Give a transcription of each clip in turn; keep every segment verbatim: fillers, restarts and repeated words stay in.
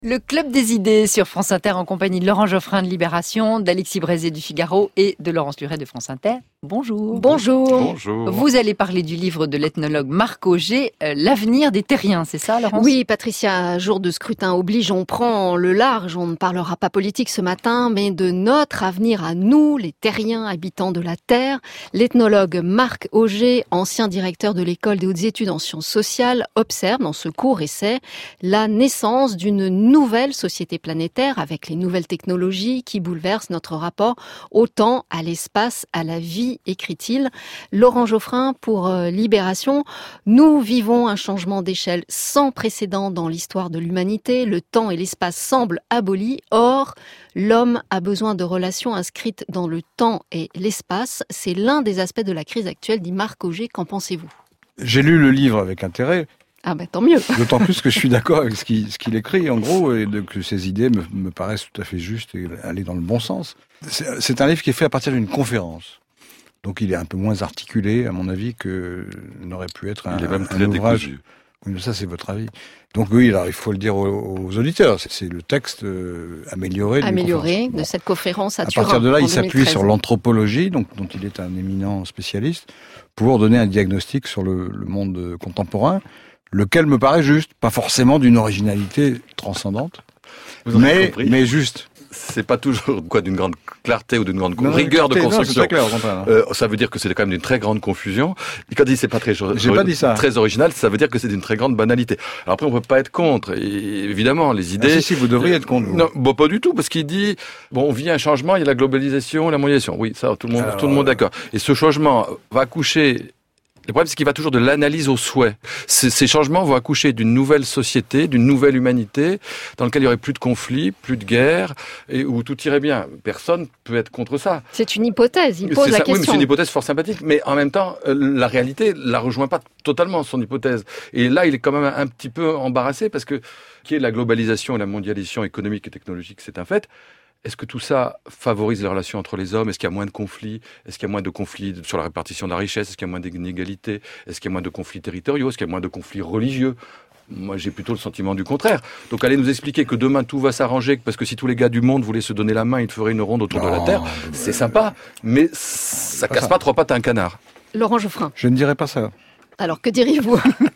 Le Club des idées sur France Inter en compagnie de Laurent Geoffrin de Libération, d'Alexis Brézé du Figaro et de Laurence Luret de France Inter. Bonjour. Bonjour. Bonjour. Vous allez parler du livre de l'ethnologue Marc Auger, euh, L'avenir des terriens, c'est ça, Laurence ? Oui, Patricia, jour de scrutin oblige, on prend le large, on ne parlera pas politique ce matin, mais de notre avenir à nous, les terriens habitants de la Terre. L'ethnologue Marc Auger, ancien directeur de l'école des hautes études en sciences sociales, observe dans ce court essai la naissance d'une nouvelle société planétaire avec les nouvelles technologies qui bouleversent notre rapport au temps, à l'espace, à la vie, écrit-il. Laurent Geoffrin pour euh, Libération. Nous vivons un changement d'échelle sans précédent dans l'histoire de l'humanité. Le temps et l'espace semblent abolis. Or, l'homme a besoin de relations inscrites dans le temps et l'espace. C'est l'un des aspects de la crise actuelle, dit Marc Auger. Qu'en pensez-vous ? J'ai lu le livre avec intérêt. Ah ben tant mieux. D'autant plus que je suis d'accord avec ce qu'il, ce qu'il écrit, en gros, et de, que ses idées me, me paraissent tout à fait justes et aller dans le bon sens. C'est, c'est un livre qui est fait à partir d'une conférence. Donc il est un peu moins articulé, à mon avis, que n'aurait pu être un, il est même très un ouvrage. décousu. Oui, mais ça, c'est votre avis. Donc oui, alors il faut le dire aux, aux auditeurs, c'est, c'est le texte euh, amélioré, Amélioré bon. de cette conférence à À Turin. partir de là, en il s'appuie deux mille treize. sur l'anthropologie, donc, dont il est un éminent spécialiste, pour donner un diagnostic sur le, le monde contemporain, lequel me paraît juste, pas forcément d'une originalité transcendante, Vous en avez mais, compris. mais juste. C'est pas toujours quoi d'une grande clarté ou d'une grande Non, rigueur de non, construction. c'est très clair, au contraire. Euh, ça veut dire que c'est quand même d'une très grande confusion. Et quand il dit c'est pas très, J'ai pas dit ça. très original, ça veut dire que c'est d'une très grande banalité. Alors après, on peut pas être contre. Et évidemment, les Ah, idées. si, si, vous devriez être contre. vous. Non, bon, pas du tout, parce qu'il dit, bon, on vit un changement, il y a la globalisation, la mondialisation. Oui, ça, tout le monde, Alors, tout le monde est d'accord. Et ce changement va accoucher. Le problème, c'est qu'il va toujours de l'analyse au souhait. Ces, ces changements vont accoucher d'une nouvelle société, d'une nouvelle humanité, dans laquelle il y aurait plus de conflits, plus de guerres, et où tout irait bien. Personne peut être contre ça. C'est une hypothèse, il pose C'est la ça, oui, mais question. c'est une hypothèse fort sympathique, mais en même temps, euh, la réalité la rejoint pas totalement son hypothèse. Et là, il est quand même un, un petit peu embarrassé, parce que qui est la globalisation et la mondialisation économique et technologique, c'est un fait. Est-ce que tout ça favorise les relations entre les hommes ? Est-ce qu'il y a moins de conflits ? Est-ce qu'il y a moins de conflits sur la répartition de la richesse ? Est-ce qu'il y a moins d'inégalités ? Est-ce qu'il y a moins de conflits territoriaux ? Est-ce qu'il y a moins de conflits religieux ? Moi, j'ai plutôt le sentiment du contraire. Donc, allez nous expliquer que demain, tout va s'arranger, parce que si tous les gars du monde voulaient se donner la main, ils feraient une ronde autour Non, de la Terre. mais- C'est sympa, mais ça pas casse ça. pas trois pattes à un canard. Laurent Geoffrin, Je ne dirais pas ça. alors que diriez-vous ?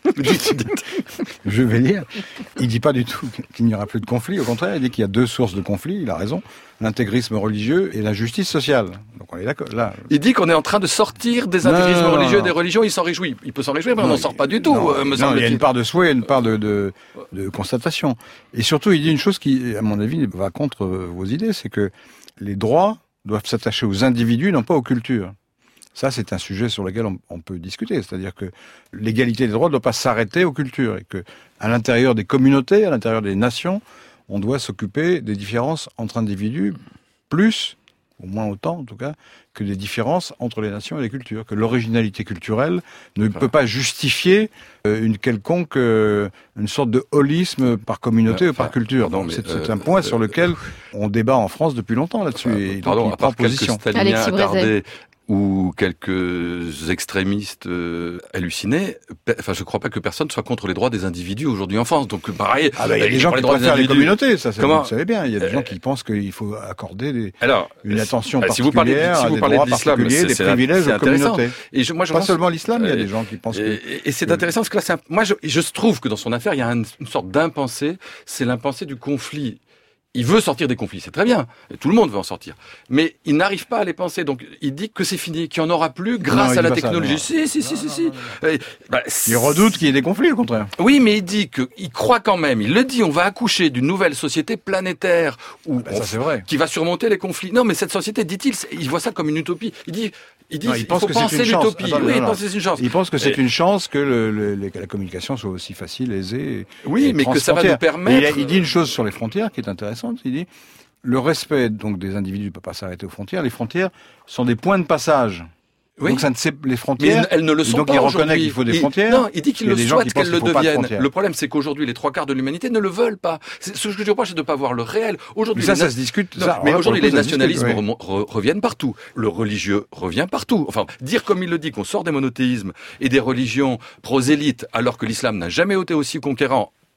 Je vais lire. Il dit pas du tout qu'il n'y aura plus de conflit. Au contraire, il dit qu'il y a deux sources de conflit. Il a raison. L'intégrisme religieux et la justice sociale. Donc on est d'accord. Là, Il dit qu'on est en train de sortir des Non, intégrismes non, non, religieux et non. des religions, il s'en réjouit. Il peut s'en réjouir, mais on non, n'en sort pas du tout, non, euh, me non, il y a semble-t-il. une part de souhait et une part de, de, de constatation. Et surtout, il dit une chose qui, à mon avis, va contre euh, vos idées, c'est que les droits doivent s'attacher aux individus, non pas aux cultures. Ça, c'est un sujet sur lequel on, on peut discuter. C'est-à-dire que l'égalité des droits ne doit pas s'arrêter aux cultures. Et que, à l'intérieur des communautés, à l'intérieur des nations, on doit s'occuper des différences entre individus, plus, au moins autant en tout cas, que des différences entre les nations et les cultures. Que l'originalité culturelle ne peut pas justifier euh, une quelconque, euh, une sorte de holisme par communauté Euh, ou par enfin, culture. pardon, Donc mais, c'est, euh, c'est un point euh, sur lequel on débat en France depuis longtemps là-dessus. Enfin, et donc pardon, il à prend part quelques position. staliniens Alexis Brézé. attardés ou quelques extrémistes euh, hallucinés, pe- enfin, je ne crois pas que personne soit contre les droits des individus aujourd'hui en France. Donc, pareil. Ah ben, il y a euh, des gens pour qui les droits des préfèrent les individus. communautés, ça, ça Comment vous le savez bien. Il y a des Euh, gens qui pensent qu'il faut accorder des, Alors, une attention euh, si vous parlez, particulière si à vous des parlez droits de l'islam, particuliers, c'est, des c'est, privilèges c'est aux intéressant. communautés. Et je, moi, je Pas pense- seulement l'islam, il y a euh, des gens qui pensent que... Et, et c'est intéressant parce que là, c'est un- moi, je, je trouve que dans son affaire, il y a un- une sorte d'impensé. C'est l'impensé du conflit. Il veut sortir des conflits, c'est très bien. Et tout le monde veut en sortir. Mais il n'arrive pas à les penser. Donc, il dit que c'est fini, qu'il n'y en aura plus grâce Non, il à dit la pas ça, technologie. non. si, si, si, si, si. Euh, bah, Il redoute qu'il y ait des conflits, au contraire. Oui, mais il dit qu'il croit quand même, il le dit, on va accoucher d'une nouvelle société planétaire où Ben, on- ça, c'est vrai. qui va surmonter les conflits. Non, mais cette société, dit-il, c'est- il voit ça comme une utopie. Il dit, il dit, Non, il il pense faut que c'est penser une chance. l'utopie. Attendez, oui, non, il non. pense que c'est une chance. Il pense que c'est Et- une chance que le, le- les- la communication soit aussi facile, aisée. et- Oui, et mais que ça va nous transfrontière. permettre- Et Il, a- il dit une chose sur les frontières qui est intéressante. Il dit le respect donc des individus ne peut pas s'arrêter aux frontières. Les frontières sont des points de passage. Oui. Donc ça ne sait les Mais frontières. elles ne le et sont donc pas il aujourd'hui. reconnaît qu'il faut des Il- frontières. Non, il dit qu'il Il y a le des gens souhaite qui pensent qu'elles le qu'il faut pas de deviennent. frontières. Le problème, c'est qu'aujourd'hui, les trois quarts de l'humanité ne le veulent pas. C'est, ce que je lui reproche, c'est de ne pas voir le réel. Aujourd'hui, Mais ça, les ça na- se discute. Non, ça, mais alors, aujourd'hui, pour les le coup, ça se discute, nationalismes oui. remo- re- reviennent partout. Le religieux revient partout. Enfin, dire comme il le dit, qu'on sort des monothéismes et des religions prosélytes, alors que l'islam n'a jamais été aussi conquérant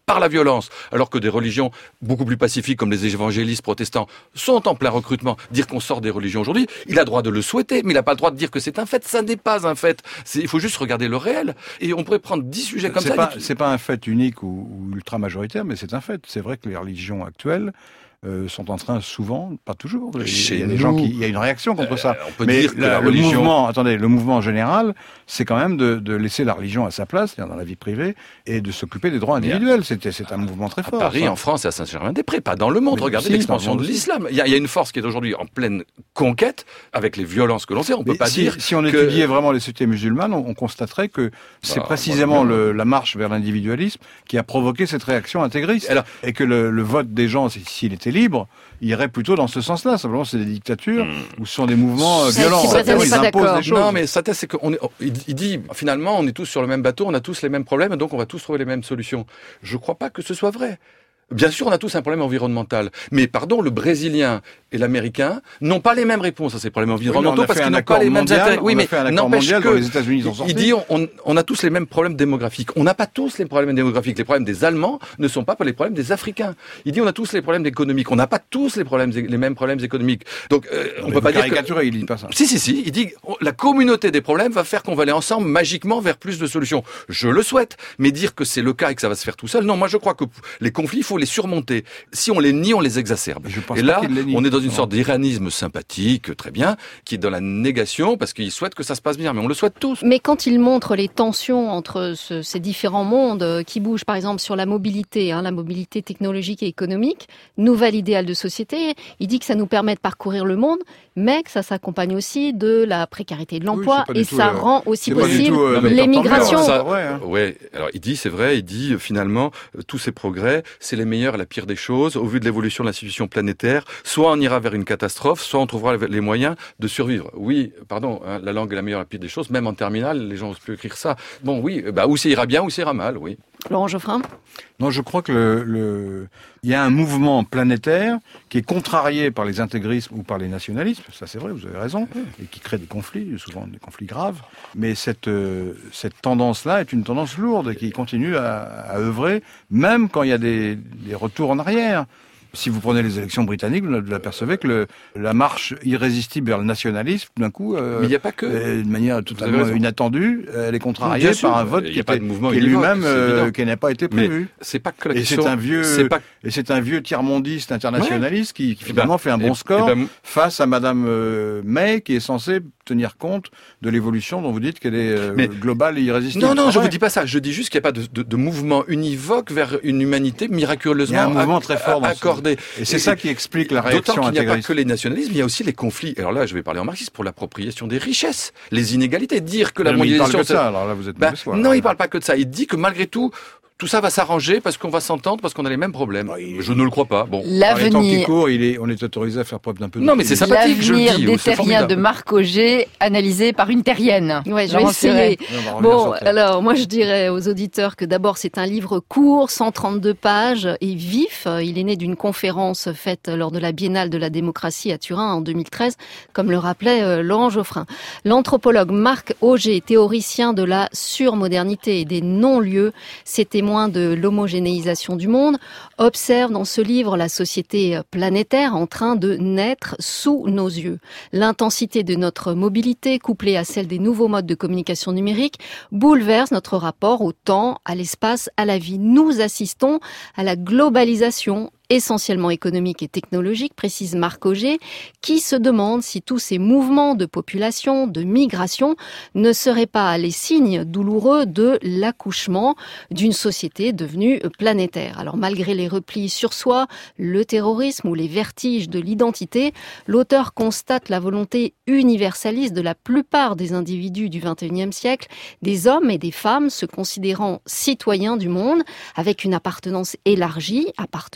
par la violence, alors que des religions beaucoup plus pacifiques comme les évangélistes protestants sont en plein recrutement. Dire qu'on sort des religions aujourd'hui, il a le droit de le souhaiter, mais il n'a pas le droit de dire que c'est un fait. Ça n'est pas un fait. C'est, il faut juste regarder le réel. Et on pourrait prendre dix sujets comme c'est ça. Pas, c'est pas un fait unique ou, ou ultra majoritaire, mais c'est un fait. C'est vrai que les religions actuelles Euh, sont en train souvent, pas toujours, Chez il y a des nous, gens qui, il y a une réaction contre euh, ça. On peut mais dire que la, la le religion... mouvement, attendez, le mouvement général, c'est quand même de, de laisser la religion à sa place, c'est-à-dire dans la vie privée, et de s'occuper des droits individuels. C'est, c'est un mouvement très fort. À Paris, ça. en France et à Saint-Germain-des-Prés, pas dans le monde. Mais Regardez si, l'expansion dans le de monde l'islam. Il y, a, il y a une force qui est aujourd'hui en pleine conquête, avec les violences que l'on sait. On mais peut pas si, dire si on que... étudiait vraiment les sociétés musulmanes, on, on constaterait que c'est bah, précisément moi, le, la marche vers l'individualisme qui a provoqué cette réaction intégriste. Alors, et que le, le vote des gens, s'il était libre, irait plutôt dans ce sens-là. Simplement, c'est des dictatures Hmm. où ce sont des mouvements euh, Ça, violents. si vous êtes Ils pas imposent d'accord. des choses. Non, mais sa thèse, c'est qu'on est, il, il dit, finalement, on est tous sur le même bateau, on a tous les mêmes problèmes, donc on va tous trouver les mêmes solutions. Je crois pas que ce soit vrai. Bien sûr, on a tous un problème environnemental. Mais pardon, le Brésilien et l'Américain n'ont pas les mêmes réponses à ces problèmes environnementaux oui, parce qu'ils n'ont pas les mêmes intérêts. Oui, mais n'empêche que les États-Unis sont sortis. il dit on, on a tous les mêmes problèmes démographiques. On n'a pas tous les problèmes démographiques. Les problèmes des Allemands ne sont pas les problèmes des Africains. Il dit on a tous les problèmes économiques. On n'a pas tous les problèmes les mêmes problèmes économiques. Donc euh, on mais peut pas dire que... il dit pas ça. Si si si, il dit la communauté des problèmes va faire qu'on va aller ensemble magiquement vers plus de solutions. Je le souhaite, mais dire que c'est le cas et que ça va se faire tout seul, non, moi je crois que les conflits, il faut les surmonter. Si on les nie, on les exacerbe. Et là, on est dans une sorte d'iranisme sympathique, très bien, qui est dans la négation parce qu'il souhaite que ça se passe bien, mais on le souhaite tous. Mais quand il montre les tensions entre ce, ces différents mondes qui bougent, par exemple sur la mobilité, hein, la mobilité technologique et économique, nouvel idéal de société, il dit que ça nous permet de parcourir le monde, mais que ça s'accompagne aussi de la précarité de l'emploi oui, et ça euh, rend aussi possible tout, euh, l'émigration. Ça, ouais, hein. ouais, alors il dit, c'est vrai, il dit finalement, euh, tous ces progrès, c'est les meilleurs et la pire des choses. Au vu de l'évolution de l'institution planétaire, soit on ira vers une catastrophe, soit on trouvera les moyens de survivre. Oui, pardon, hein, la langue est la meilleure et la pire des choses, même en terminale, les gens n'osent plus écrire ça. Bon, oui, bah, ou ça ira bien, ou ça ira mal, oui. Laurent Geoffrin ? Non, je crois que le, le, il y a un mouvement planétaire qui est contrarié par les intégrismes ou par les nationalismes, ça c'est vrai, vous avez raison, et qui crée des conflits, souvent des conflits graves. Mais cette, euh, cette tendance-là est une tendance lourde et qui continue à, à œuvrer, même quand il y a des, des retours en arrière. Si vous prenez les élections britanniques, vous apercevez que le, la marche irrésistible vers le nationalisme, d'un coup, euh, mais il y a pas que euh, de manière totalement inattendue, elle est contrariée par un vote qui, était, qui est lui-même euh, qui n'a pas été prévu. Mais c'est pas que la et question. c'est un vieux, c'est pas... et c'est un vieux tiers-mondiste internationaliste ouais. qui, qui finalement ben, fait un bon et, score et ben, face à Madame euh, May, qui est censée tenir compte de l'évolution dont vous dites qu'elle est euh, mais, globale et irrésistible. Non, non, ah, je ouais. vous dis pas ça. Je dis juste qu'il n'y a pas de, de, de mouvement univoque vers une humanité miraculeusement il y a un mouvement très fort accordé. Et c'est et ça qui explique la réaction intégriste. D'autant qu'il n'y a pas que les nationalismes, il y a aussi les conflits. Alors là, je vais parler en marxiste pour l'appropriation des richesses, les inégalités. Dire que la non, mondialisation... Il parle que de ça, alors là vous êtes bah, foi, Non, il parle pas que de ça. Il dit que malgré tout, tout ça va s'arranger parce qu'on va s'entendre, parce qu'on a les mêmes problèmes. Oui. Je ne le crois pas. Bon. L'avenir. Par les temps qui courent, il est, on est autorisé à faire preuve d'un peu de... Non, mais c'est sympathique, je le dis. L'avenir des terriens de Marc Auger, analysé par une terrienne. Ouais, je vais essayer. On bon, alors, moi, je dirais aux auditeurs que d'abord, c'est un livre court, cent trente-deux pages, et vif. Il est né d'une conférence faite lors de la Biennale de la démocratie à Turin en deux mille treize, comme le rappelait euh, Laurent Geoffrin. L'anthropologue Marc Auger, théoricien de la surmodernité et des non-lieux, s'est témoin de l'homogénéisation du monde, observe dans ce livre la société planétaire en train de naître sous nos yeux. L'intensité de notre mobilité, couplée à celle des nouveaux modes de communication numérique, bouleverse notre rapport au temps, à l'espace, à la vie. Nous assistons à la globalisation essentiellement économique et technologique, précise Marc Auger, qui se demande si tous ces mouvements de population, de migration, ne seraient pas les signes douloureux de l'accouchement d'une société devenue planétaire. Alors malgré les replis sur soi, le terrorisme ou les vertiges de l'identité, l'auteur constate la volonté universaliste de la plupart des individus du vingt et unième siècle, des hommes et des femmes se considérant citoyens du monde, avec une appartenance élargie, appartenant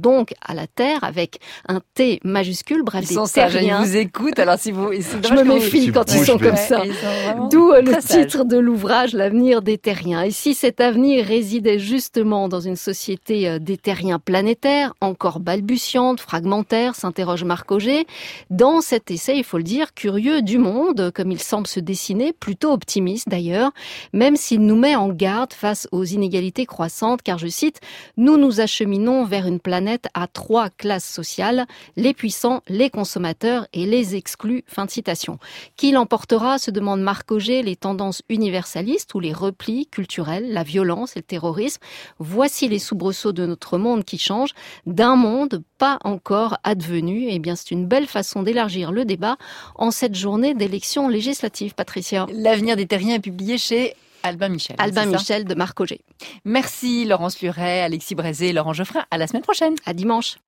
donc à la Terre avec un T majuscule, bref, ils des sont sages, terriens. ils vous écoutent, alors si vous... Je me méfie quand ils sont comme ça. D'où le titre de l'ouvrage, L'avenir des terriens. Et si cet avenir résidait justement dans une société des terriens planétaires, encore balbutiante, fragmentaire, s'interroge Marc Augé, dans cet essai, il faut le dire, curieux du monde, comme il semble se dessiner, plutôt optimiste d'ailleurs, même s'il nous met en garde face aux inégalités croissantes, car je cite, « Nous nous acheminons vers une planète à trois classes sociales, les puissants, les consommateurs et les exclus ». Fin de citation. Qui l'emportera, se demande Marc Augé, les tendances universalistes ou les replis culturels, la violence et le terrorisme. Voici les soubresauts de notre monde qui change, d'un monde pas encore advenu. Eh bien, c'est une belle façon d'élargir le débat en cette journée d'élections législatives, Patricia. L'avenir des terriens est publié chez Albin Michel. Albin Michel de Marc Augé. Merci Laurence Luret, Alexis Brézé, Laurent Geoffrin. À la semaine prochaine. À dimanche.